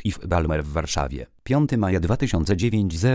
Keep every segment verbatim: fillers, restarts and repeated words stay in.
Steve Ballmer w Warszawie. piątego maja dwa tysiące dziewiątego.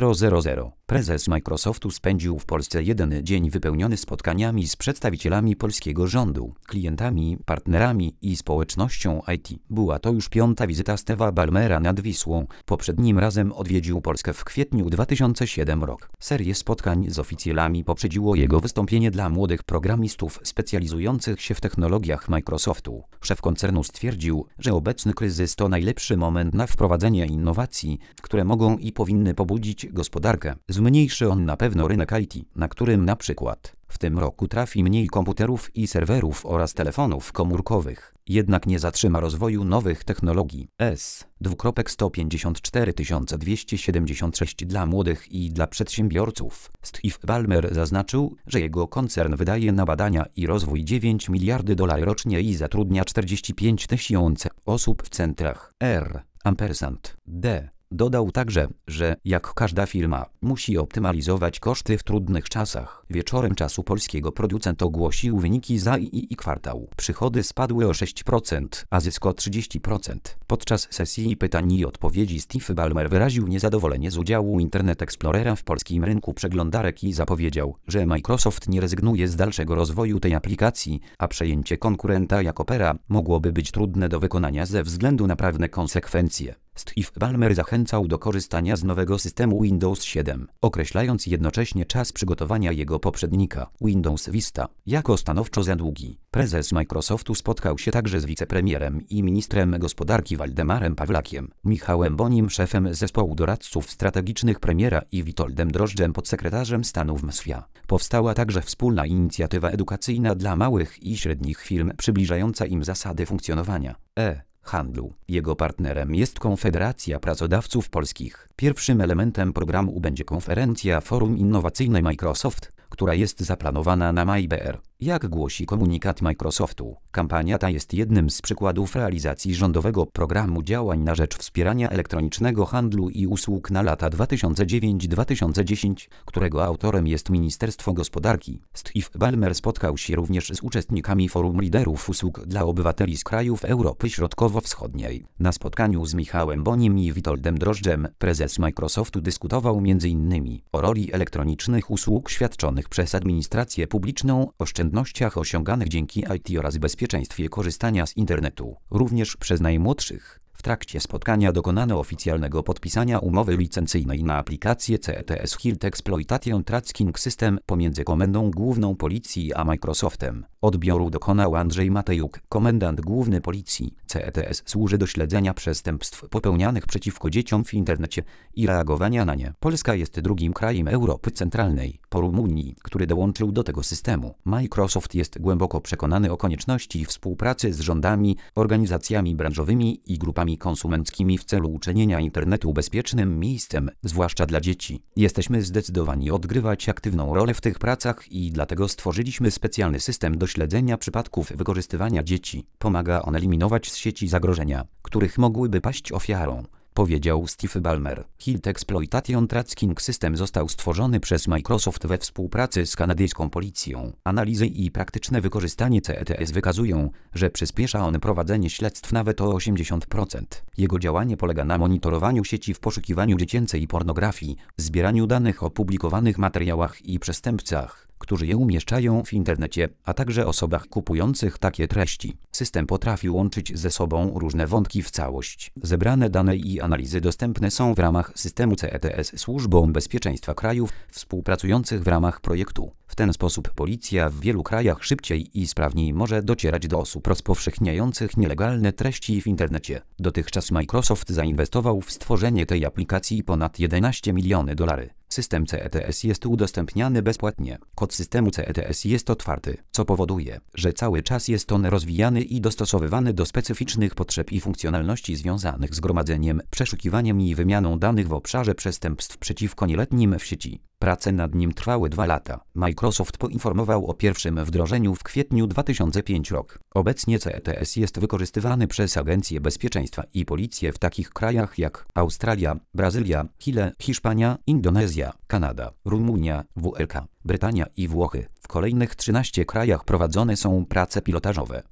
Prezes Microsoftu spędził w Polsce jeden dzień wypełniony spotkaniami z przedstawicielami polskiego rządu, klientami, partnerami i społecznością I T. Była to już piąta wizyta Steve'a Ballmera nad Wisłą. Poprzednim razem odwiedził Polskę w kwietniu dwa tysiące siódmego roku. Serię spotkań z oficjalami poprzedziło jego wystąpienie dla młodych programistów specjalizujących się w technologiach Microsoftu. Szef koncernu stwierdził, że obecny kryzys to najlepszy moment na wprowadzenie innowacji, które mogą i powinny pobudzić gospodarkę. Zmniejszy on na pewno rynek I T, na którym na przykład w tym roku trafi mniej komputerów i serwerów oraz telefonów komórkowych. Jednak nie zatrzyma rozwoju nowych technologii. S sto pięćdziesiąt cztery tysiące dwieście siedemdziesiąt sześć dla młodych i dla przedsiębiorców. Steve Ballmer zaznaczył, że jego koncern wydaje na badania i rozwój dziewięć miliardów dolarów rocznie i zatrudnia czterdzieści pięć tysięcy osób w centrach R, ampersand, D. Dodał także, że jak każda firma, musi optymalizować koszty w trudnych czasach. Wieczorem czasu polskiego producent ogłosił wyniki za I I kwartał. Przychody spadły o sześć procent, a zysk o trzydzieści procent. Podczas sesji pytań i odpowiedzi Steve Ballmer wyraził niezadowolenie z udziału Internet Explorera w polskim rynku przeglądarek i zapowiedział, że Microsoft nie rezygnuje z dalszego rozwoju tej aplikacji, a przejęcie konkurenta jak Opera mogłoby być trudne do wykonania ze względu na prawne konsekwencje. Steve Ballmer zachęcał do korzystania z nowego systemu Windows siedem, określając jednocześnie czas przygotowania jego poprzednika, Windows Vista, jako stanowczo za długi. Prezes Microsoftu spotkał się także z wicepremierem i ministrem gospodarki Waldemarem Pawlakiem, Michałem Bonim, szefem zespołu doradców strategicznych premiera i Witoldem Drożdżem, podsekretarzem stanu w M S W A. Powstała także wspólna inicjatywa edukacyjna dla małych i średnich firm, przybliżająca im zasady funkcjonowania E. handlu. Jego partnerem jest Konfederacja Pracodawców Polskich. Pierwszym elementem programu będzie konferencja Forum Innowacyjne Microsoft, która jest zaplanowana na maj br. Jak głosi komunikat Microsoftu, kampania ta jest jednym z przykładów realizacji rządowego programu działań na rzecz wspierania elektronicznego handlu i usług na lata dwa tysiące dziewiąty do dwa tysiące dziesiątego, którego autorem jest Ministerstwo Gospodarki. Steve Ballmer spotkał się również z uczestnikami Forum Liderów Usług dla Obywateli z krajów Europy Środkowo-Wschodniej. Na spotkaniu z Michałem Bonim i Witoldem Drożdżem prezes Microsoftu dyskutował między innymi o roli elektronicznych usług świadczonych przez administrację publiczną, oszczędnościach osiąganych dzięki I T oraz bezpieczeństwie korzystania z internetu, również przez najmłodszych. W trakcie spotkania dokonano oficjalnego podpisania umowy licencyjnej na aplikację C E T S Health Exploitation Tracking System pomiędzy Komendą Główną Policji a Microsoftem. Odbioru dokonał Andrzej Matejuk, komendant główny Policji. C E T S służy do śledzenia przestępstw popełnianych przeciwko dzieciom w internecie i reagowania na nie. Polska jest drugim krajem Europy Centralnej, po Rumunii, który dołączył do tego systemu. Microsoft jest głęboko przekonany o konieczności współpracy z rządami, organizacjami branżowymi i grupami konsumenckimi w celu uczynienia internetu bezpiecznym miejscem, zwłaszcza dla dzieci. Jesteśmy zdecydowani odgrywać aktywną rolę w tych pracach i dlatego stworzyliśmy specjalny system do śledzenia przypadków wykorzystywania dzieci. Pomaga on eliminować z sieci zagrożenia, których mogłyby paść ofiarą, powiedział Steve Ballmer. Health Exploitation Tracking System został stworzony przez Microsoft we współpracy z kanadyjską policją. Analizy i praktyczne wykorzystanie C E T S wykazują, że przyspiesza on prowadzenie śledztw nawet o osiemdziesiąt procent. Jego działanie polega na monitorowaniu sieci w poszukiwaniu dziecięcej pornografii, zbieraniu danych o publikowanych materiałach i przestępcach, którzy je umieszczają w internecie, a także osobach kupujących takie treści. System potrafi łączyć ze sobą różne wątki w całość. Zebrane dane i analizy dostępne są w ramach systemu C E T S służbom bezpieczeństwa krajów współpracujących w ramach projektu. W ten sposób policja w wielu krajach szybciej i sprawniej może docierać do osób rozpowszechniających nielegalne treści w internecie. Dotychczas Microsoft zainwestował w stworzenie tej aplikacji ponad jedenaście milionów dolarów. System C E T S jest udostępniany bezpłatnie. Kod systemu C E T S jest otwarty, co powoduje, że cały czas jest on rozwijany i dostosowywany do specyficznych potrzeb i funkcjonalności związanych z gromadzeniem, przeszukiwaniem i wymianą danych w obszarze przestępstw przeciwko nieletnim w sieci. Prace nad nim trwały dwa lata. Microsoft poinformował o pierwszym wdrożeniu w kwietniu dwa tysiące piątego roku. Obecnie C E T S jest wykorzystywany przez Agencje Bezpieczeństwa i Policję w takich krajach jak Australia, Brazylia, Chile, Hiszpania, Indonezja, Kanada, Rumunia, W L K, Brytania i Włochy. W kolejnych trzynastu krajach prowadzone są prace pilotażowe.